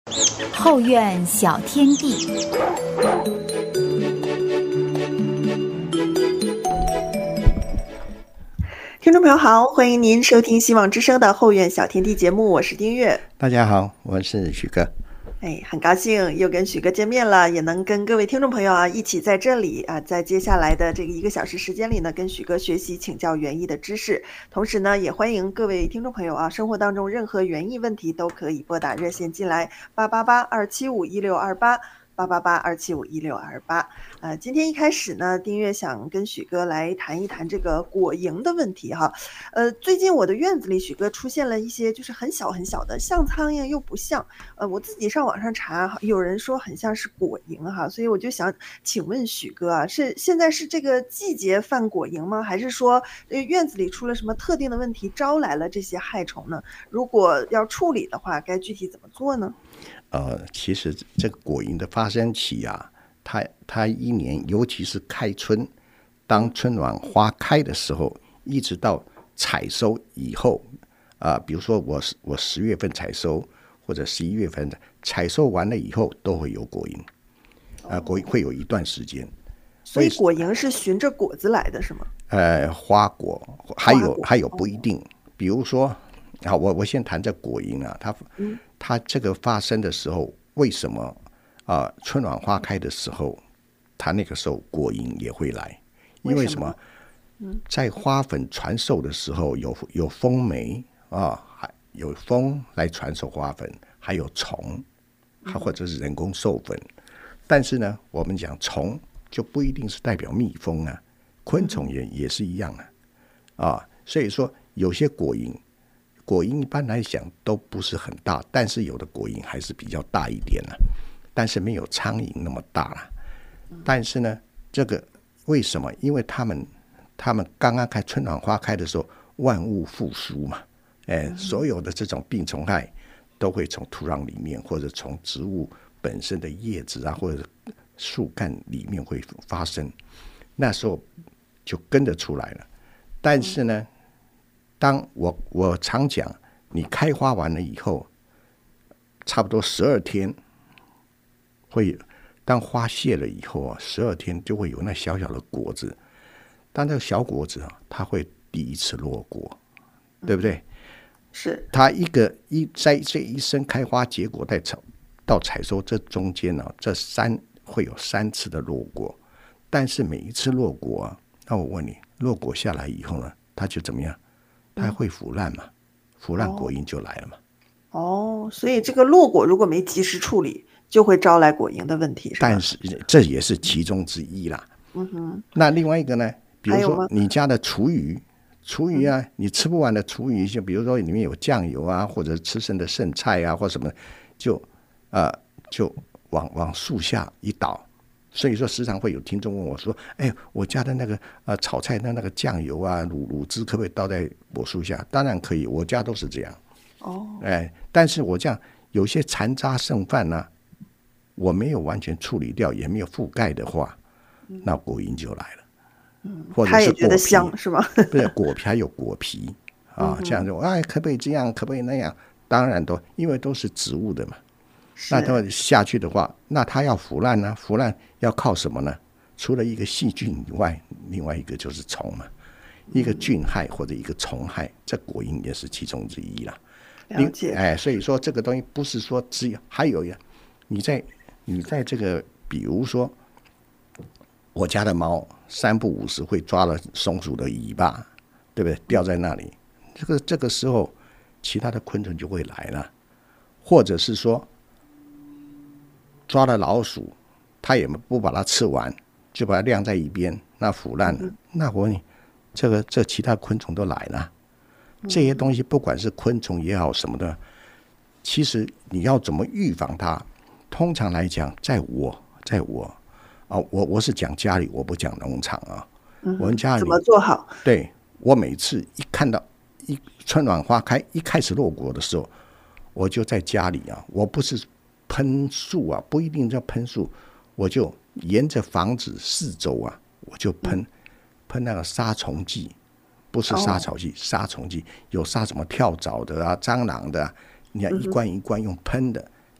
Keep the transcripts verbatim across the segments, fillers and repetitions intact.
后院小天地。 听众朋友好，欢迎您收听希望之声的后院小天地节目，我是丁月。 大家好，我是许哥。 哎，很高兴又跟许哥见面了，也能跟各位听众朋友啊一起在这里啊，在接下来的这个一个小时时间里呢，跟许哥学习请教园艺的知识。同时呢，也欢迎各位听众朋友啊，生活当中任何园艺问题都可以拨打热线进来，八八八二七五一六二八。八八八二七五一六二八，呃，今天一开始呢，丁月想跟许哥来谈一谈这个果蝇的问题哈。呃，最近我的院子里，许哥出现了一些就是很小很小的，像苍蝇又不像。呃，我自己上网上查，有人说很像是果蝇哈，所以我就想请问许哥啊，是现在是这个季节犯果蝇吗？还是说呃院子里出了什么特定的问题，招来了这些害虫呢？如果要处理的话，该具体怎么做呢？ 呃，其实这个果蝇的发生期啊，它它一年，尤其是开春，当春暖花开的时候，一直到采收以后啊、呃，比如说我我十月份采收，或者十一月份采收完了以后，都会有果蝇，啊、呃，果蝇会有一段时间。 所以果蝇是循着果子来的，是吗？ 呃，花果还有还有不一定，哦、比如说。好，我我先谈这果蝇啊，它、嗯、它这个发生的时候，为什么啊、呃？春暖花开的时候，它那个时候果蝇也会来，因为什么？嗯、在花粉传授的时候，有有风媒啊，还有风来传授花粉，还有虫，还或者是人工授粉。嗯、但是呢，我们讲虫就不一定是代表蜜蜂啊，昆虫也也是一样啊，啊，所以说有些果蝇。果蝇一般来讲都不是很大，但是有的果蝇还是比较大一点了，但是没有苍蝇那么大了。但是呢，这个为什么？因为他们他们刚刚开春暖花开的时候，万物复苏嘛，哎，所有的这种病虫害都会从土壤里面，或者从植物本身的叶子啊，或者树干里面会发生，那时候就跟着出来了。但是呢，当我我常讲，你开花完了以后，差不多十二天会，当花谢了以后啊，十二天就会有那小小的果子。当这个小果子啊，它会第一次落果，对不对？嗯、 是。 它一个一在这一生开花结果到采到采收这中间呢、啊，这三会有三次的落果，但是每一次落果啊，那我问你，落果下来以后呢，它就怎么样？它会腐烂嘛？腐烂果蝇就来了嘛。 哦，所以这个落果如果没及时处理，就会招来果蝇的问题，是吧？ 但是这也是其中之一啦。 嗯哼。 那另外一个呢？比如说你家的厨余，厨余啊，你吃不完的厨余，就比如说里面有酱油啊，或者吃剩的剩菜啊，或什么，就呃就往往树下一倒。所以说，时常会有听众问我说：“哎，我家的那个呃炒菜的那个酱油啊、卤卤汁，可不可以倒在果树下？”当然可以，我家都是这样。 哦， 哎，但是我这样有些残渣剩饭呢、啊，我没有完全处理掉，也没有覆盖的话，嗯、那果蝇就来了。 嗯， 或者是他也觉得香是吗？ 不是果皮还有果皮啊，这样就哎，可不可以这样？可不可以那样？当然都，因为都是植物的嘛。那它下去的话，那它要腐烂呢？腐烂要靠什么呢？除了一个细菌以外，另外一个就是虫嘛。一个菌害或者一个虫害，这果蝇也是其中之一啦。 了解。 哎，所以说这个东西不是说只有，还有呀，你在你在这个，比如说我家的猫三不五时会抓了松鼠的尾巴，对不对？掉在那里，这个这个时候，其他的昆虫就会来了，或者是说。抓了老鼠，他也不把它吃完，就把它晾在一边，那腐烂了。嗯、那我问你，这个这其他昆虫都来了，这些东西不管是昆虫也好什么的，其实你要怎么预防它？通常来讲，在我在我啊，我我是讲家里，我不讲农场啊。 嗯、 我们家里怎么做好？ 对，我每次一看到一春暖花开，一开始落果的时候，我就在家里啊，我不是。喷树啊，不一定叫喷树，我就沿着房子四周啊，我就喷、嗯、喷那个杀虫剂，不是杀草剂，哦、杀虫剂有杀什么跳蚤的啊、蟑螂的啊，你看一罐一罐用喷的，嗯、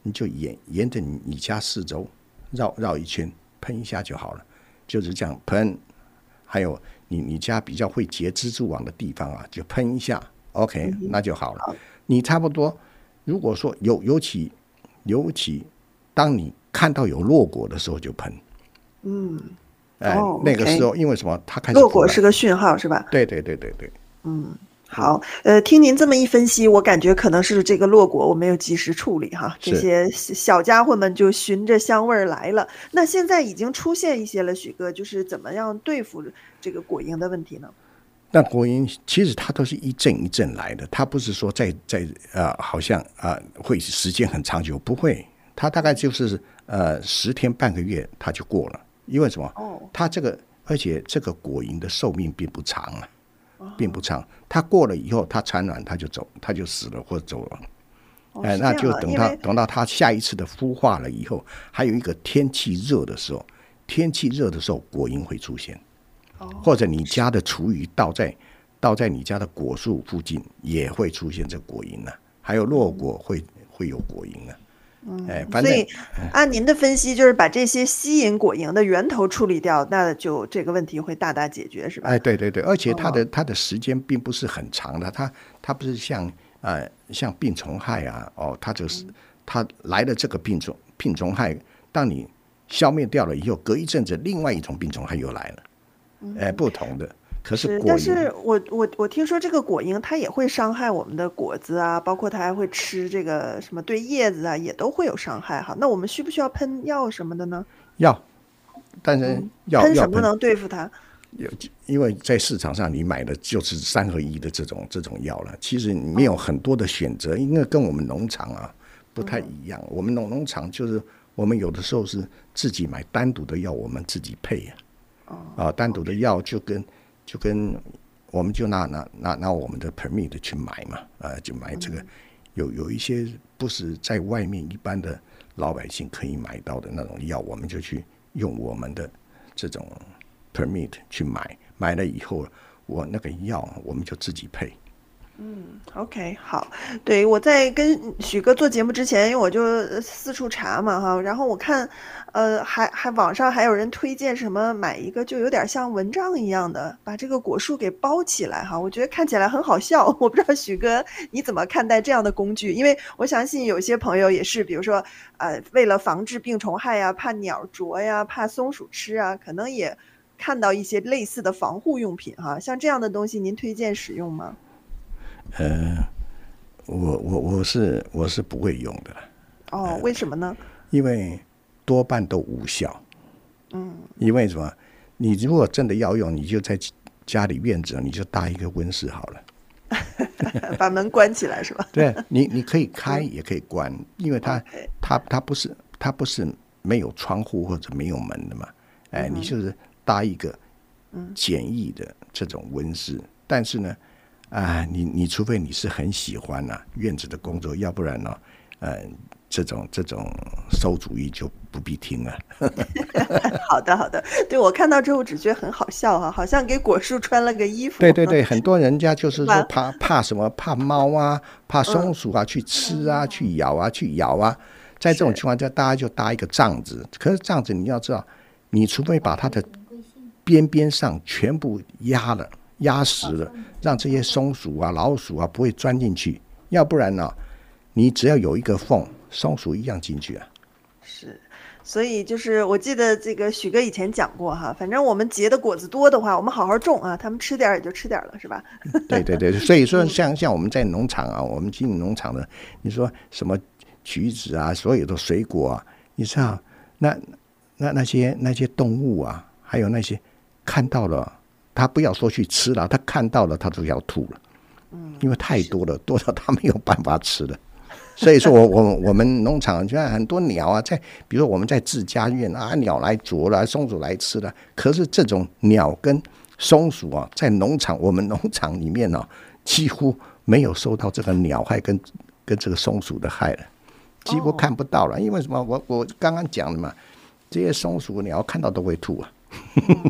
你就沿沿着你你家四周绕绕一圈，喷一下就好了，就是这样喷。还有你你家比较会结蜘蛛网的地方啊，就喷一下 ，OK，、嗯、那就好了。你差不多，如果说尤尤其尤其当你看到有落果的时候就喷。 嗯， 哎、 哦， 那个时候因为什么？它开始落果是个讯号是吧？ 对对对对对。 嗯。好，呃，听您这么一分析，我感觉可能是这个落果我没有及时处理哈，这些小家伙们就循着香味儿来了。那现在已经出现一些了，许哥，就是怎么样对付这个果蝇的问题呢？ 那果蝇其实它都是一阵一阵来的，它不是说在在呃，好像啊、呃、会时间很长久，不会，它大概就是呃十天半个月它就过了，因为什么？哦，它这个而且这个果蝇的寿命并不长啊。并不长，它过了以后，它产卵，它就走，它就死了或者走了。 哦哎，那就等到等到它下一次的孵化了以后，还有一个天气热的时候，天气热的时候果蝇会出现，哦、或者你家的厨余倒在倒在你家的果树附近也会出现这果蝇啊，还有落果会会有果蝇啊。 嗯，哎，反正所以按您的分析，就是把这些吸引果蝇的源头处理掉，那就这个问题会大大解决，是吧？ 哎，对对对，而且它的、哦、它的时间并不是很长的，它它不是像呃像病虫害啊，哦，它就是它来了这个病虫病虫害，当你消灭掉了以后，隔一阵子另外一种病虫害又来了，嗯、哎，不同的。可是果蝇， 但是我我我听说这个果蝇它也会伤害我们的果子啊，包括它还会吃这个什么对叶子啊，也都会有伤害哈。那我们需不需要喷药什么的呢？ 要，但是要、 嗯、喷什么能对付它？ 因为在市场上你买的就是三合一的这种这种药了，其实没有很多的选择，因为跟我们农场啊不太一样。嗯、我们农农场就是我们有的时候是自己买单独的药，我们自己配啊，哦、啊，单独的药就跟。就跟我们就拿拿拿拿我们的 permit 去买嘛，呃，就买这个，有有一些不是在外面一般的老百姓可以买到的那种药，我们就去用我们的这种 permit 去买，买了以后，我那个药我们就自己配。 嗯 ，OK， 好，对，我在跟许哥做节目之前，因为我就四处查嘛哈，然后我看，呃，还还网上还有人推荐什么买一个就有点像蚊帐一样的，把这个果树给包起来哈，我觉得看起来很好笑，我不知道许哥你怎么看待这样的工具？因为我相信有些朋友也是，比如说呃，为了防治病虫害呀，怕鸟啄呀，怕松鼠吃啊，可能也看到一些类似的防护用品哈，像这样的东西，您推荐使用吗？ 呃，我我我是我是不会用的。 哦，为什么呢？ 因为多半都无效。 嗯。 因为什么？你如果真的要用，你就在家里院子，你就搭一个温室好了。 把门关起来是吧？ 对，你你可以开也可以关，因为它、okay. 它它不是它不是没有窗户或者没有门的嘛。哎，嗯、你就是搭一个简易的这种温室，嗯、但是呢。啊，你你除非你是很喜欢啊院子的工作，要不然呢、呃，这种这种馊主意就不必听了。 好的好的，对我看到之后只觉得很好笑哈、啊，好像给果树穿了个衣服。 对对对，很多人家就是说怕怕什么，怕猫啊，怕松鼠啊、嗯、去吃啊、去咬啊、去咬啊，在这种情况下，大家就搭一个帐子。可是帐子你要知道，你除非把它的边边上全部压了。压实了，让这些松鼠啊、老鼠啊不会钻进去，要不然呢、啊，你只要有一个缝，松鼠一样进去啊。 是，所以就是我记得这个许哥以前讲过哈，反正我们结的果子多的话，我们好好种啊，他们吃点也就吃点了，是吧？ 对对对，所以说像像我们在农场啊，我们经营农场的，你说什么橘子啊，所有的水果啊，你知道那那那些那些动物啊，还有那些看到了。他不要说去吃了，他看到了他就要吐了，嗯，因为太多了，多到他没有办法吃了。所以说我我我们农场就很多鸟啊，在比如说我们在自家院啊，鸟来啄了，松鼠来吃了。可是这种鸟跟松鼠啊，在农场我们农场里面呢、啊，几乎没有受到这个鸟害跟跟这个松鼠的害了，几乎看不到了。因为什么？我我刚刚讲的嘛，这些松鼠鸟看到都会吐啊。 嗯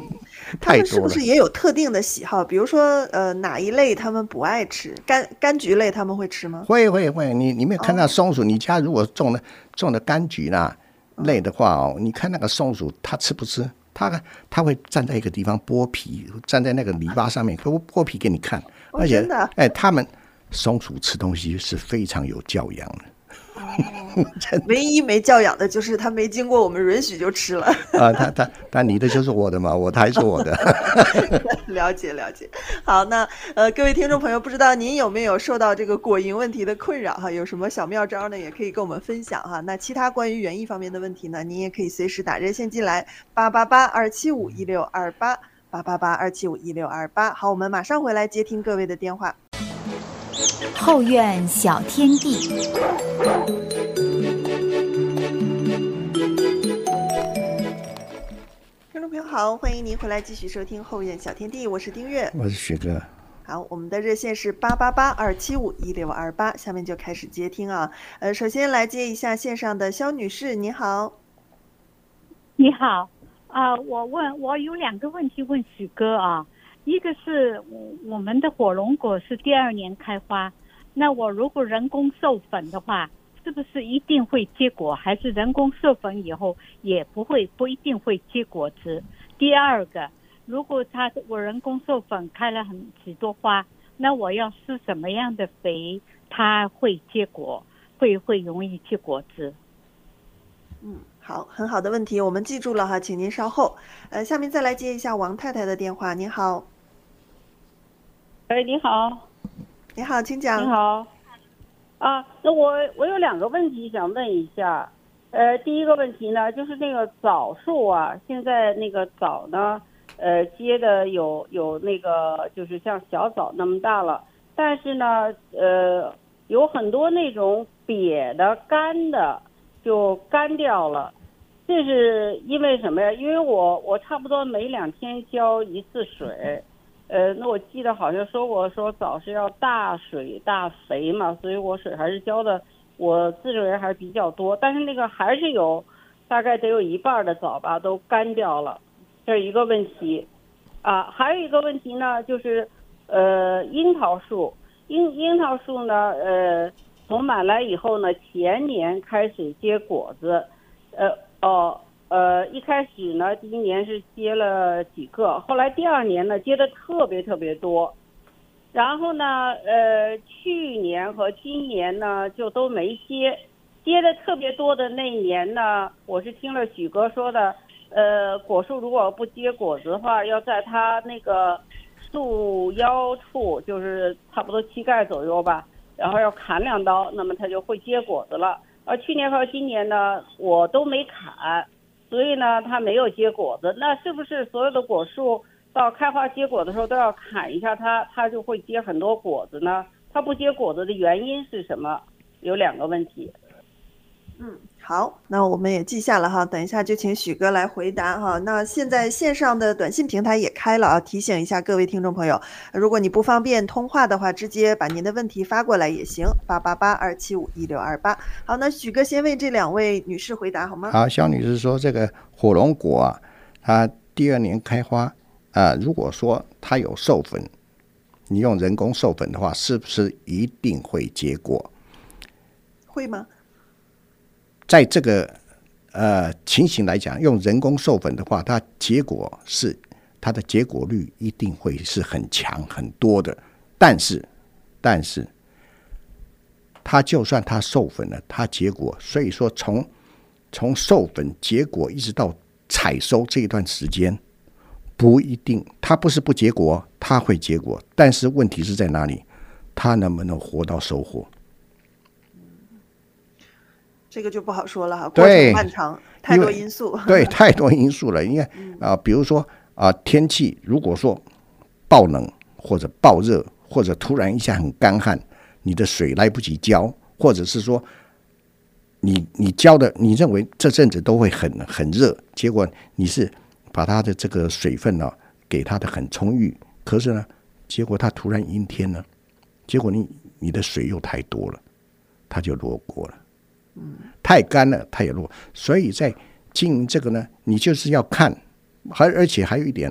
他们是不是也有特定的喜好？比如说，呃，哪一类他们不爱吃？柑柑橘类他们会吃吗？ 会会会，你你没有看到松鼠？哦、你家如果种的种的柑橘啦类的话哦，你看那个松鼠，它吃不吃？它它会站在一个地方剥皮，站在那个篱笆上面剥剥皮给你看， 哦、 而且真的哎，他们松鼠吃东西是非常有教养的。 哦、唯一没教养的就是他没经过我们允许就吃了啊，他他他你的就是我的嘛，我的还是我的。 了解了解。好，那呃，各位听众朋友，不知道您有没有受到这个果蝇问题的困扰哈？有什么小妙招呢？也可以跟我们分享哈。那其他关于园艺方面的问题呢，您也可以随时打热线进来，八八八二七五一六二八八八八二七五一六二八。好，我们马上回来接听各位的电话。 后院小天地， 听众朋友好，欢迎您回来继续收听后院小天地，我是丁月， 我是许哥。 好，我们的热线是八八八二七五一六二八，下面就开始接听啊。呃，首先来接一下线上的肖女士，你好。 你好，啊、呃，我问我有两个问题问许哥啊，一个是我们的火龙果是第二年开花。那我如果人工授粉的话，是不是一定会结果？还是人工授粉以后也不会不一定会结果子？第二个，如果它我人工授粉开了很许多花，那我要施什么样的肥，它会结果，会会容易结果子？ 嗯，好，很好的问题，我们记住了哈，请您稍后。呃，下面再来接一下王太太的电话。您好。 哎，你好。 你好，请讲。 你好，啊，那我我有两个问题想问一下，呃，第一个问题呢，就是那个枣树啊，现在那个枣呢，呃，结的有有那个就是像小枣那么大了，但是呢，呃，有很多那种瘪的干的就干掉了，这是因为什么呀？因为我我差不多每两天浇一次水。呃，那我记得好像说过，说枣是要大水大肥嘛，所以我水还是浇的，我自认为还是比较多，但是那个还是有，大概得有一半的枣吧都干掉了，这是一个问题，啊，还有一个问题呢，就是呃樱桃树，樱樱桃树呢，呃从买来以后呢，前年开始结果子，呃哦。呃，一开始呢，第一年是结了几个，后来第二年呢，结的特别特别多，然后呢，呃，去年和今年呢就都没结，结的特别多的那一年呢，我是听了许哥说的，呃，果树如果不结果子的话，要在它那个树腰处，就是差不多膝盖左右吧，然后要砍两刀，那么它就会结果子了。而去年和今年呢，我都没砍。所以呢，它没有结果子，那是不是所有的果树到开花结果的时候都要砍一下它，它就会结很多果子呢？它不结果子的原因是什么？有两个问题。 嗯，好，那我们也记下了哈，等一下就请许哥来回答哈。那现在线上的短信平台也开了啊，提醒一下各位听众朋友，如果你不方便通话的话，直接把您的问题发过来也行，八八八二七五一六二八。好，那许哥先为这两位女士回答好吗？ 好，肖女士说这个火龙果啊，它第二年开花啊、呃，如果说它有授粉，你用人工授粉的话，是不是一定会结果？ 会吗？ 在这个呃情形来讲，用人工授粉的话，它结果是它的结果率一定会是很强很多的。但是，但是它就算它授粉了，它结果，所以说从从授粉结果一直到采收这一段时间，不一定，它不是不结果，它会结果，但是问题是在哪里？它能不能活到收获？ 这个就不好说了哈，过程漫长，太多因素。 对，太多因素了。因为啊、呃，比如说啊、呃，天气如果说暴冷或者暴热，或者突然一下很干旱，你的水来不及浇，或者是说你你浇的，你认为这阵子都会很很热，结果你是把它的这个水分呢、啊、给它的很充裕，可是呢，结果它突然阴天了，结果你你的水又太多了，它就落果了。嗯，太干了，它也落。所以在经营这个呢，你就是要看，还而且还有一点，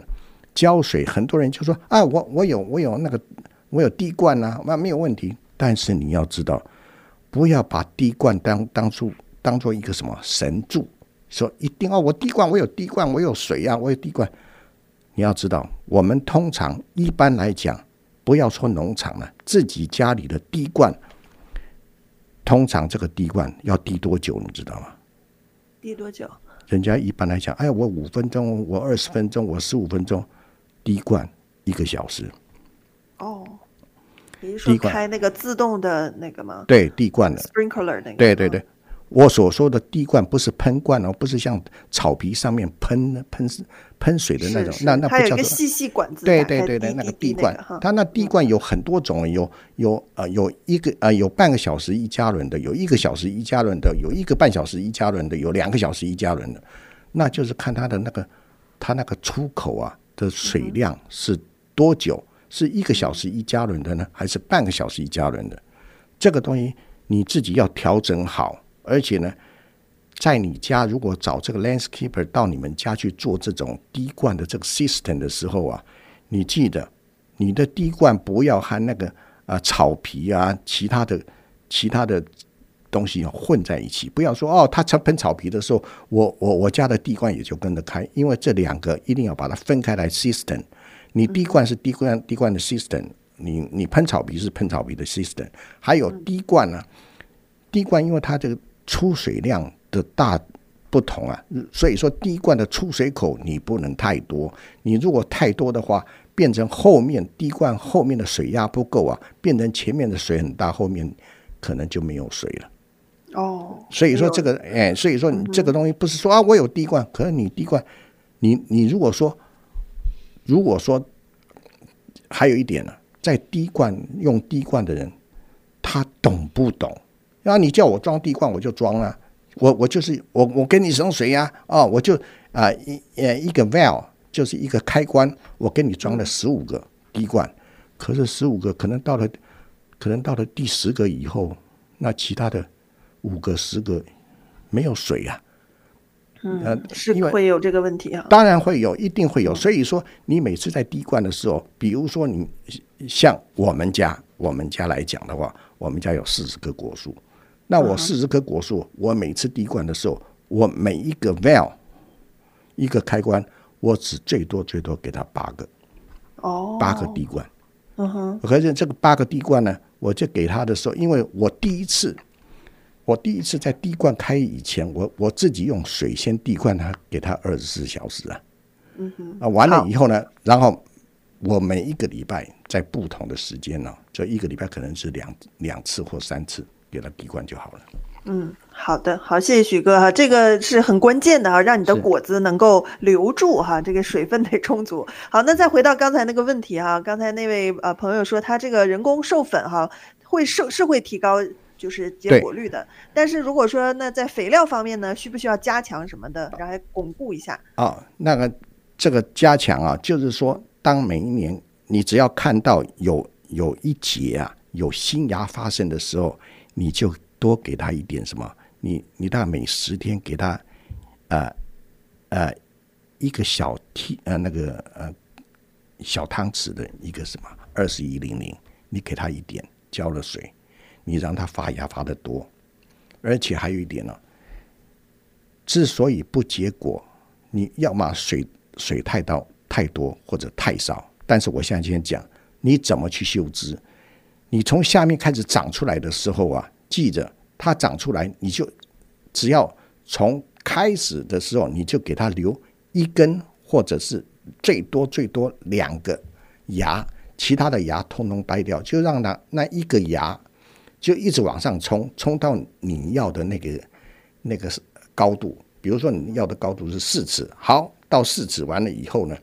浇水，很多人就说啊，我我有我有那个我有滴灌啊，那没有问题。但是你要知道，不要把滴灌当当初当做一个什么神助，说一定要我滴灌，我有滴灌，我有水啊，我有滴灌。你要知道，我们通常一般来讲，不要说农场了，自己家里的滴灌，通常这个滴灌要滴多久，你知道吗？ 滴多久？ 人家一般来讲，哎，我五分钟，我二十分钟，我十五分钟，滴灌一个小时。 哦，你是说开那个自动的那个吗？ 对，滴灌的 sprinkler 那个。 对对对，我所说的滴灌不是喷灌哦，不是像草皮上面喷喷喷水的那种， 是是那那不叫做。 它有一个细细管子。 对对对对， 滴滴那个滴灌， 那个、 它那滴灌有很多种，有有呃有一个呃有半个小时一加仑的，有一个小时一加仑的，有一个半小时一加仑的，有两个小时一加仑的，那就是看它的那个它那个出口啊的水量是多久。嗯，是一个小时一加仑的呢，还是半个小时一加仑的？这个东西你自己要调整好，而且呢，在你家如果找这个 landscaper 到你们家去做这种滴灌的这个 system 的时候啊，你记得你的滴灌不要和那个啊、呃、草皮啊其他的其他的东西混在一起，不要说哦，他喷草皮的时候，我我我家的滴灌也就跟着开，因为这两个一定要把它分开来 system。你滴灌是滴灌滴灌的 system， 你你喷草皮是喷草皮的 system， 还有滴灌呢、啊，滴灌因为它这个出水量的大不同啊，所以说滴灌的出水口你不能太多，你如果太多的话，变成后面滴灌后面的水压不够啊，变成前面的水很大，后面可能就没有水了。 哦， 所以说这个哎，所以说你这个东西不是说啊我有滴灌，可是你滴灌，你你如果说。如果说还有一点呢，在滴灌用滴灌的人，他懂不懂？然后你叫我装滴灌，我就装啊，我我就是我我给你省水呀、啊，哦，我就啊、呃、一呃一个 valve 就是一个开关，我给你装了十五个滴灌，可是十五个可能到了可能到了第十个以后，那其他的五个十个没有水啊。 嗯，是会有这个问题啊？ 当然会有，一定会有。所以说，你每次在滴灌的时候，比如说你像我们家，我们家来讲的话，我们家有四十棵果树。那我四十棵果树，我每次滴灌的时候，我每一个 valve 一个开关，我只最多最多给它八个，哦，八个滴灌。嗯哼。可是这个八个滴灌呢，我就给他的时候，因为我第一次。我第一次在滴灌开以前，我我自己用水先滴灌它，给它二十四小时啊。嗯哼。啊，完了以后呢，然后我每一个礼拜在不同的时间呢、哦，就一个礼拜可能是两两次或三次给它滴灌就好了。 嗯，好的，好，谢谢许哥哈，这个是很关键的哈，让你的果子能够留住哈，这个水分得充足。好，那再回到刚才那个问题哈，刚才那位呃朋友说他这个人工授粉哈，会是是会提高。就是结果率的，但是如果说那在肥料方面呢，需不需要加强什么的，然后巩固一下？ 哦，那个这个加强啊，就是说，当每一年你只要看到有有一节啊有新芽发生的时候，你就多给它一点什么，你你大概每十天给它呃呃一个小梯呃那个呃小汤匙的一个什么二十一零零，你给它一点，浇了水。你让它发芽发得多，而且还有一点呢、哦，之所以不结果，你要么水水太到太多或者太少。但是我现在今天讲，你怎么去修枝？你从下面开始长出来的时候啊，记着它长出来，你就只要从开始的时候，你就给它留一根，或者是最多最多两个芽，其他的芽通通掰掉，就让它那一个芽。就一直往上冲，冲到你要的那个那个高度。比如说你要的高度是四尺，好，到四尺完了以后呢，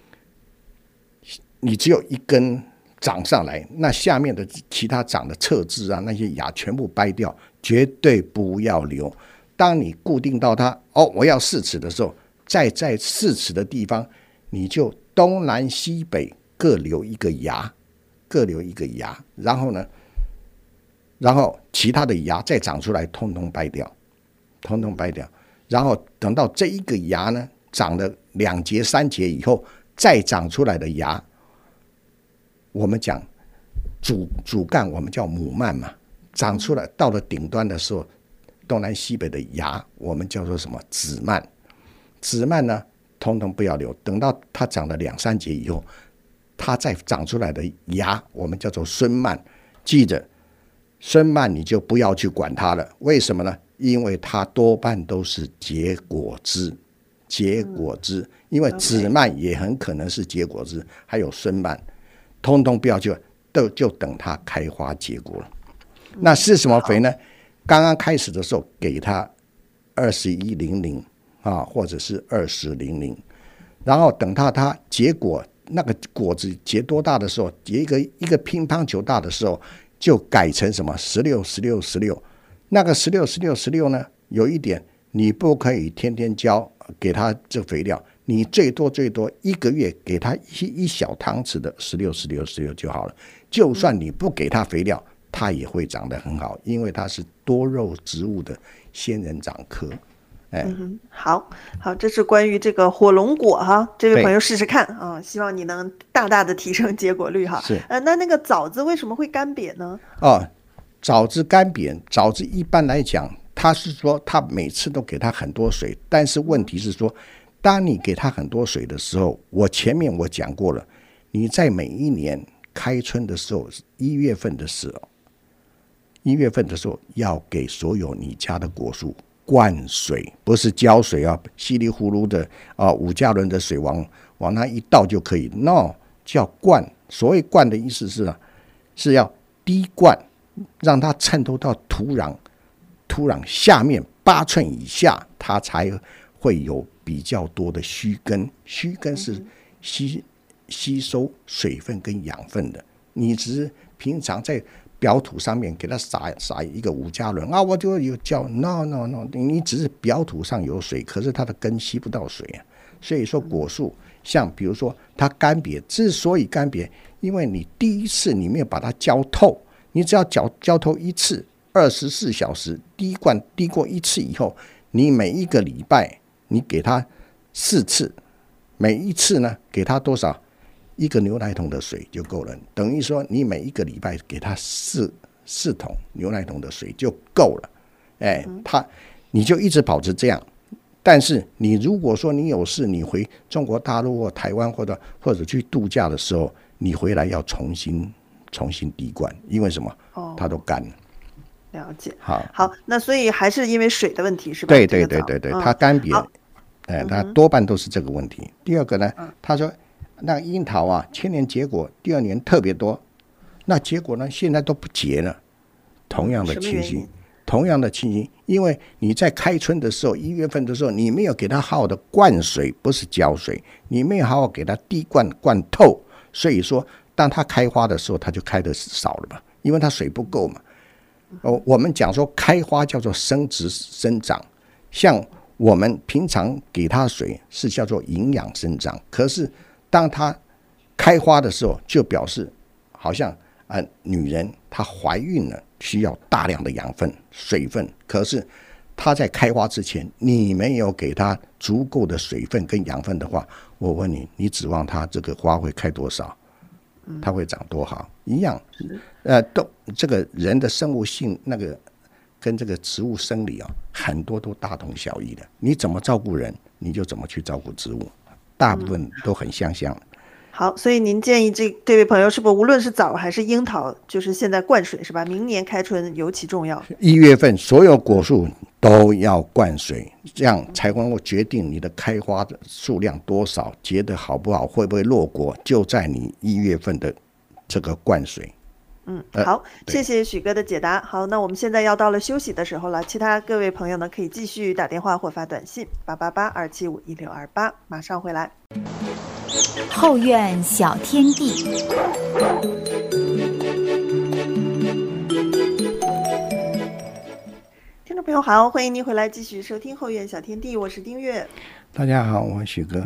你只有一根长上来，那下面的其他长的侧枝啊，那些芽全部掰掉，绝对不要留。当你固定到它哦，我要四尺的时候，再在四尺的地方，你就东南西北各留一个芽，各留一个芽，然后呢？然后其他的芽再长出来，通通掰掉，通通掰掉。然后等到这一个芽呢长了两节三节以后， 再长出来的芽，我们讲主主干，我们叫母蔓嘛，长出来到了顶端的时候，东南西北的芽，我们叫做什么？子蔓。子蔓呢，通通不要留，等到它长了两三节以后，它再长出来的芽，我们叫做孙蔓。记着，孙蔓你就不要去管它了，为什么呢？因为它多半都是结果枝，结果枝，因为子蔓也很可能是结果枝，还有孙蔓，通通不要去，都就等它开花结果了。那是什么肥呢？刚刚开始的时候给它二十一零零啊，或者是二十零零，然后等到它结果，那个果子结多大的时候，结一个一个乒乓球大的时候，就改成什么十六十六十六。那个十六十六十六呢，有一点你不可以天天浇给它这肥料，你最多最多一个月给它 一, 一小汤匙的十六十六十六就好了。就算你不给它肥料，它也会长得很好，因为它是多肉植物的仙人掌科。哎， 嗯，好好，这是关于这个火龙果哈，这位朋友试试看啊，希望你能大大的提升结果率哈。 是， 呃，那那个枣子为什么会干瘪呢？ 哦，枣子干瘪，枣子一般来讲，它是说它每次都给它很多水，但是问题是说，当你给它很多水的时候，我前面我讲过了，你在每一年开春的时候，一月份的时候，一月份的时候要给所有你家的果树灌水，不是浇水啊，稀里糊涂的啊，五加仑的水往往那一倒就可以 ，no， 叫灌。所谓灌的意思是啊，是要滴灌，让它渗透到土壤，土壤下面八寸以下，它才会有比较多的须根。须根是吸吸收水分跟养分的。你只是平常在表土上面给它撒撒一个五加仑啊，我就有叫 no no no， 你只是表土上有水，可是它的根吸不到水啊。所以说果树像比如说它干瘪，之所以干瘪，因为你第一次你没有把它浇透，你只要浇浇透一次，二十四小时滴灌滴过一次以后，你每一个礼拜你给它四次，每一次呢给它多少？一个牛奶桶的水就够了，等于说你每一个礼拜给它四四桶牛奶桶的水就够了。哎，它你就一直保持这样。但是你如果说你有事，你回中国大陆或台湾或者或者去度假的时候，你回来要重新重新滴灌，因为什么？它都干了。 了解。 好， 好，那所以还是因为水的问题是吧？ 对对对对对，它干瘪，哎，它多半都是这个问题。 嗯、 第二个呢，他说。那樱桃啊，前年结果，第二年特别多，那结果呢，现在都不结了。同样的情形，同样的情形，因为你在开春的时候，一月份的时候，你没有给它好好的灌水，不是浇水，你没有好好给它滴灌灌透，所以说，当它开花的时候，它就开的少了嘛，因为它水不够嘛。哦，我们讲说开花叫做生殖生长，像我们平常给它水是叫做营养生长，可是当它开花的时候，就表示好像、呃、女人她怀孕了，需要大量的养分、水分。可是她在开花之前，你没有给她足够的水分跟养分的话，我问你，你指望她这个花会开多少？它会长多好？一样，呃，都这个人的生物性那个跟这个植物生理啊，很多都大同小异的。你怎么照顾人，你就怎么去照顾植物。大部分都很相像、嗯。 好，所以您建议这这位朋友是不是无论是枣还是樱桃，就是现在灌水是吧？明年开春尤其重要。 一月份所有果树都要灌水，这样才能够决定你的开花的数量多少，结得好不好，会不会落果，就在你一月份的这个灌水。 嗯，好，谢谢许哥的解答。好，那我们现在要到了休息的时候了，其他各位朋友呢可以继续打电话或发短信八八八二七五一六二八，马上回来。 后院小天地， 听众朋友好，欢迎您回来继续收听后院小天地，我是丁月。 大家好，我是许哥。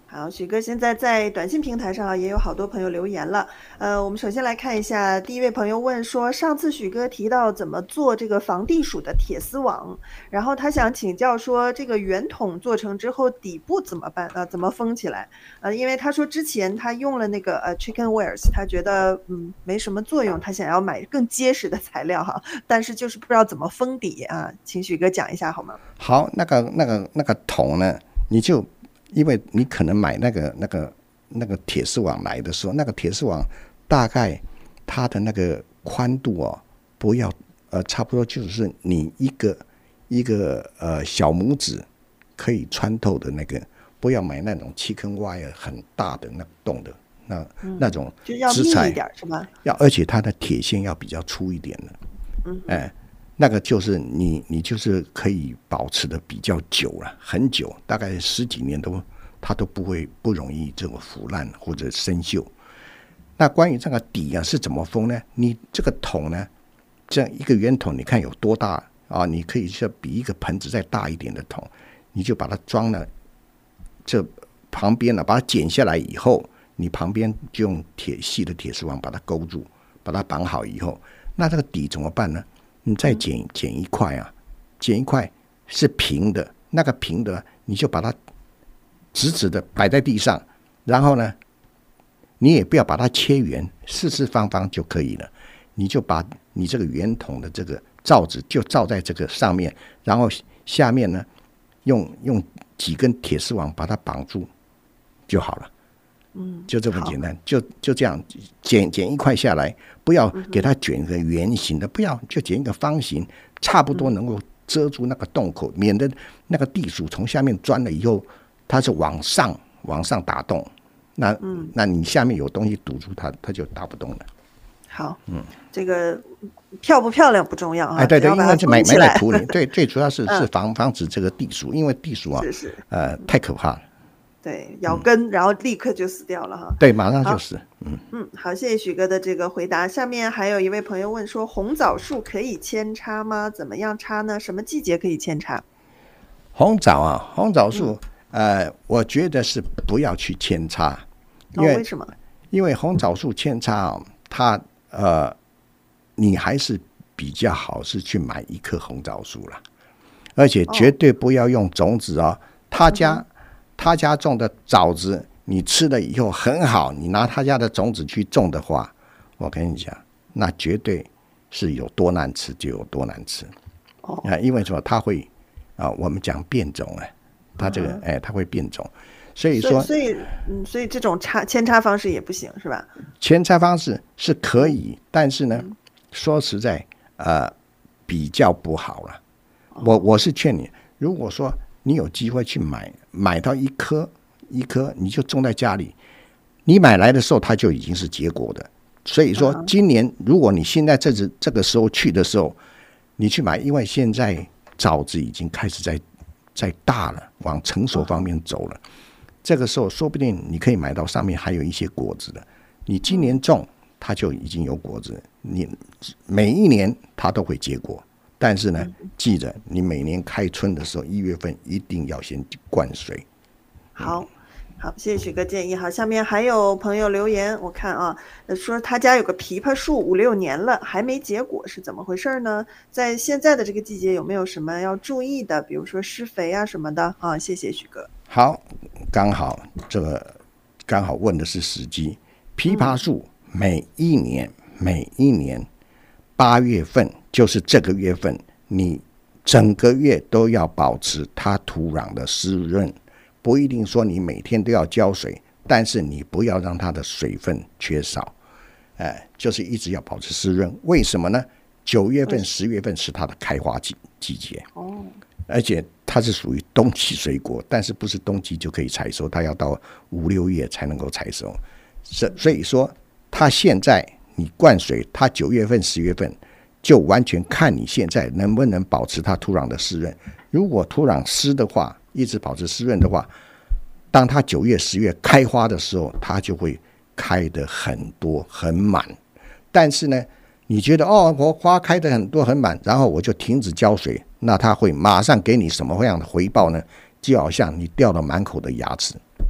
好，许哥现在在短信平台上啊，也有好多朋友留言了。呃，我们首先来看一下，第一位朋友问说，上次许哥提到怎么做这个防地鼠的铁丝网，然后他想请教说，这个圆筒做成之后底部怎么办啊？怎么封起来？呃，因为他说之前他用了那个呃 chicken wires， 他觉得嗯没什么作用，他想要买更结实的材料哈，但是就是不知道怎么封底啊，请许哥讲一下好吗？ 好，那个那个那个桶呢，你就。因为你可能买那个那个那个铁丝网来的时候，那个铁丝网大概它的那个宽度哦，不要呃差不多就是你一个一个呃小拇指可以穿透的那个，不要买那种chicken wire很大的那洞的那、嗯、那种就要密一点是吧？ 要而且它的铁线要比较粗一点的，嗯，哎。那个就是你，你就是可以保持的比较久了，很久，大概十几年都它都不会不容易这个腐烂或者生锈。那关于这个底啊是怎么封呢？你这个桶呢，这样一个圆筒，你看有多大啊？你可以是比一个盆子再大一点的桶，你就把它装了，这旁边呢把它剪下来以后，你旁边就用铁细的铁丝网把它勾住，把它绑好以后，那这个底怎么办呢？你再剪剪一块啊，剪一块是平的，那个平的你就把它直直的摆在地上，然后呢，你也不要把它切圆，四四方方就可以了。你就把你这个圆筒的这个罩子就罩在这个上面，然后下面呢，用用几根铁丝网把它绑住就好了。嗯，就这么简单，就就这样剪剪一块下来，不要给它卷一个圆形的，不要就剪一个方形，差不多能够遮住那个洞口，免得那个地鼠从下面钻了以后，它是往上往上打洞，那、嗯、那你下面有东西堵住它，它就打不动了。 好，嗯，这个漂不漂亮不重要啊， 哎，对对，因为是埋埋在土里，对，最主要是是防防止这个地鼠，因为地鼠啊， 是是， 呃，太可怕了。 对，咬根、嗯、然后立刻就死掉了哈。 对，马上就死。嗯嗯，好，谢谢许哥的这个回答。下面还有一位朋友问说，红枣树可以扦插吗？怎么样插呢？什么季节可以扦插？ 红枣啊，红枣树、嗯，呃，我觉得是不要去扦插。因为、 哦、为什么？ 因为红枣树扦插啊，它呃，你还是比较好是去买一棵红枣树啦，而且绝对不要用种子啊、哦。他家。嗯他家种的枣子，你吃了以后很好，你拿他家的种子去种的话，我跟你讲，那绝对是有多难吃就有多难吃。哦，啊，因为什么？它会啊，我们讲变种哎，它这个哎、嗯，它会变种，所以说， 所以嗯，所以这种插扦插方式也不行是吧？ 扦插方式是可以，但是呢，嗯、说实在，呃，比较不好了。我我是劝你，如果说你有机会去买，买到一颗一颗，你就种在家里。你买来的时候，它就已经是结果的。所以说，今年如果你现在这只这个时候去的时候，你去买，因为现在枣子已经开始在在大了，往成熟方面走了。这个时候，说不定你可以买到上面还有一些果子的。你今年种，它就已经有果子，你每一年它都会结果。但是呢，记着，你每年开春的时候，一月份一定要先灌水。 好，好，谢谢许哥建议。好，下面还有朋友留言，我看啊，说他家有个枇杷树五六年了，还没结果，是怎么回事呢？在现在的这个季节，有没有什么要注意的？比如说施肥啊什么的啊？谢谢许哥。 好，刚好这个刚好问的是时机。枇杷树每一年、嗯、每一年八月份。就是这个月份，你整个月都要保持它土壤的湿润，不一定说你每天都要浇水，但是你不要让它的水分缺少，哎，就是一直要保持湿润。为什么呢？九月份、十月份是它的开花季季节，哦，而且它是属于冬季水果，但是不是冬季就可以采收，它要到五六月才能够采收。所以说，它现在你灌水，它九月份、十月份。就完全看你现在能不能保持它土壤的湿润。如果土壤湿的话，一直保持湿润的话，当它九月、十月开花的时候，它就会开得很多很满。但是呢，你觉得哦，我花开得很多很满，然后我就停止浇水，那它会马上给你什么样的回报呢？就好像你掉了满口的牙齿，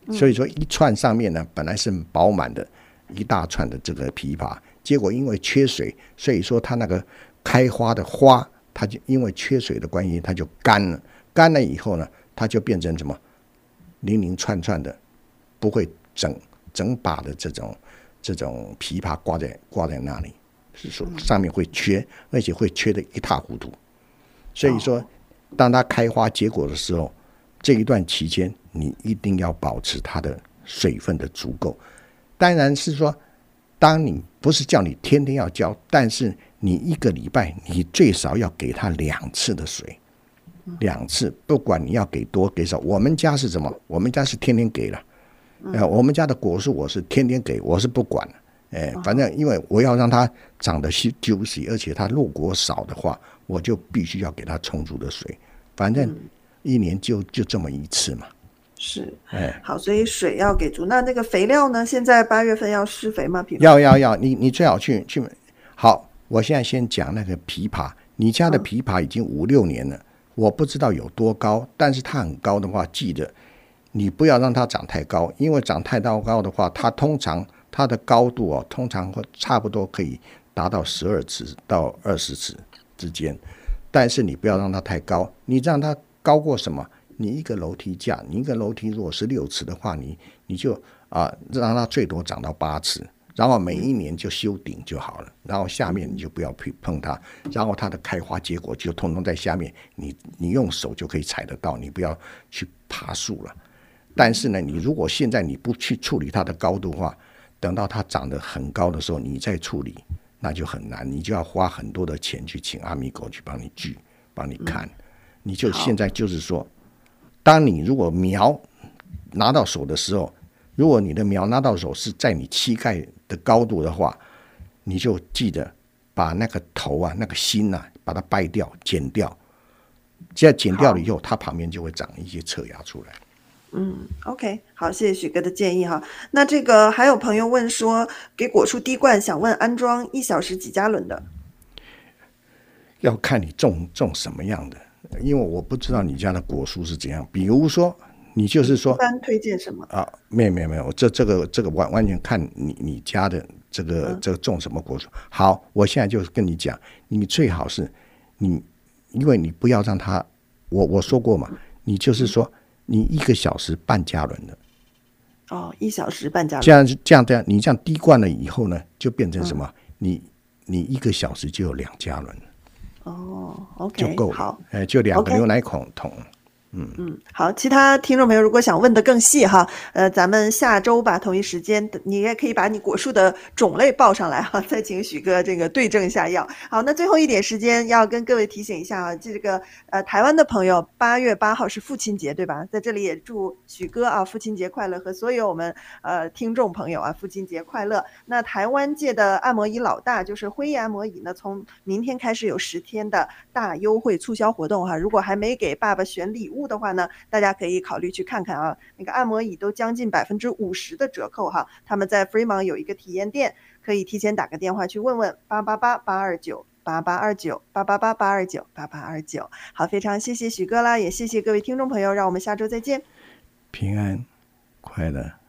所以说一串上面呢本来是饱满的一大串的这个枇杷，结果因为缺水，所以说它那个开花的花，它就因为缺水的关系，它就干了。干了以后呢，它就变成什么零零串串的，不会整整把的这种这种枇杷挂在挂在那里，是说上面会缺，而且会缺得一塌糊涂。所以说，当它开花结果的时候，这一段期间你一定要保持它的水分的足够。当然是说，当你不是叫你天天要浇，但是你一个礼拜你最少要给它两次的水，两次，不管你要给多给少。我们家是什么？我们家是天天给了，呃，我们家的果树我是天天给，我是不管的。哎，反正因为我要让它长得juicy，而且它落果少的话，我就必须要给它充足的水。反正一年就就这么一次嘛。 是， 哎， 好，所以水要给足。那那个肥料呢？现在八月份要施肥吗？枇杷要要要，你你最好去去。好，我现在先讲那个枇杷。你家的枇杷已经五六年了，我不知道有多高，但是它很高的话，记得你不要让它长太高，因为长太高的话，它通常它的高度哦，通常会差不多可以达到十二尺到二十尺之间，但是你不要让它太高，你让它高过什么？你一个楼梯架，你一个楼梯如果是六尺的话，你你就啊、呃、让它最多长到八尺，然后每一年就修顶就好了，然后下面你就不要去碰它，然后它的开花结果就通通在下面，你你用手就可以采得到，你不要去爬树了。但是呢，你如果现在你不去处理它的高度的话，等到它长得很高的时候，你再处理那就很难，你就要花很多的钱去请阿米狗去帮你锯，帮你看。你就现在就是说，当你如果苗拿到手的时候，如果你的苗拿到手是在你膝盖的高度的话，你就记得把那个头啊、那个心啊，把它掰掉、剪掉。这样剪掉了以后，它旁边就会长一些侧芽出来。 嗯 ，OK， 好，谢谢许哥的建议哈。那这个还有朋友问说，给果树滴灌，想问安装一小时几加仑的？ 要看你种种什么样的，因为我不知道你家的果树是怎样。比如说，你就是说， 一般推荐什么啊？没有没有没有，这这个这个完完全看你你家的这个、 嗯、 这个种什么果树。好，我现在就跟你讲，你最好是你，因为你不要让它，我我说过嘛，你就是说你一个小时半加仑的。 哦，一小时半加仑。 这样这样这样，你这样滴灌了以后呢，就变成什么？嗯、你你一个小时就有两加仑了。 哦 ，OK， 就够了。 好， 哎，就两个 okay. 牛奶孔桶。嗯嗯，好，其他听众朋友如果想问的更细哈，呃，咱们下周吧，同一时间，你也可以把你果树的种类报上来哈，再请许哥这个对症下药。好，那最后一点时间要跟各位提醒一下啊，这个呃台湾的朋友，八月八号是父亲节对吧？在这里也祝许哥啊父亲节快乐，和所有我们呃听众朋友啊父亲节快乐。那台湾界的按摩椅老大就是辉夜按摩椅呢，从明天开始有十天的大优惠促销活动哈，如果还没给爸爸选礼物的话呢，大家可以考虑去看看啊，那个按摩椅都将近百分之五十的折扣哈。他们在 Fremont 有一个体验店，可以提前打个电话去问问八八八八二九八八二九八八八八二九八八二九。好，非常谢谢许哥啦，也谢谢各位听众朋友，让我们下周再见， 平安快乐。